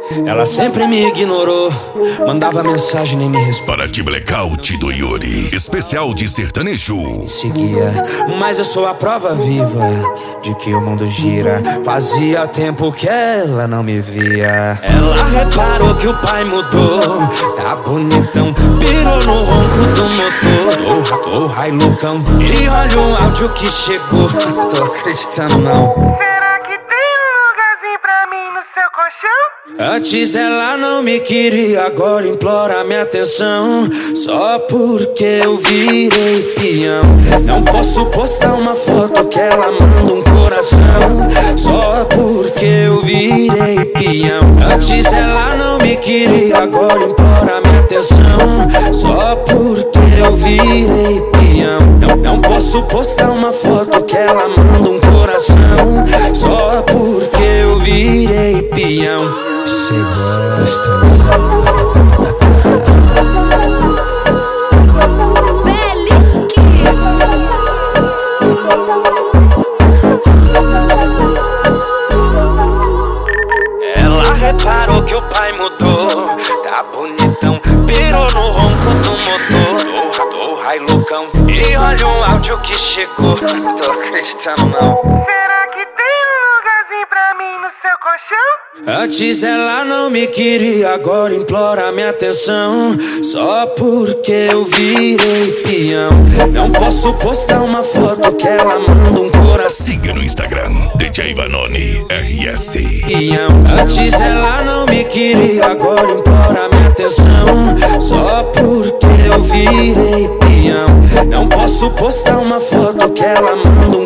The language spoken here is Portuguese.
Ela sempre me ignorou, mandava mensagem nem me respondia. Paraty Blackout do Yuri, especial de sertanejo. Seguia, mas eu sou a prova viva de que o mundo gira. Fazia tempo que ela não me via. Ela reparou que o pai mudou, tá bonitão, pirou no ronco do motor. Tô Hilux, e olha o áudio que chegou. Tô acreditando não. Antes ela não me queria, agora implora minha atenção. Só porque eu virei peão. Não posso postar uma foto que ela manda um coração. Só porque eu virei peão. Antes ela não me queria, agora implora minha atenção. Só porque eu virei peão. Não posso postar uma foto que ela manda um coração. Só porque eu virei peão. Cê gosta. Feliz. Ela reparou que o pai mudou, tá bonitão, pirou no ronco do motor. Tô Hilux, e olha o áudio que chegou. Tô acreditando não. Antes ela não me queria, agora implora minha atenção. Só porque eu virei peão. Não posso postar uma foto que ela manda um coração. Siga no Instagram, DJ Vanoni RS. Peão. Antes ela não me queria, agora implora minha atenção. Só porque eu virei peão. Não posso postar uma foto que ela manda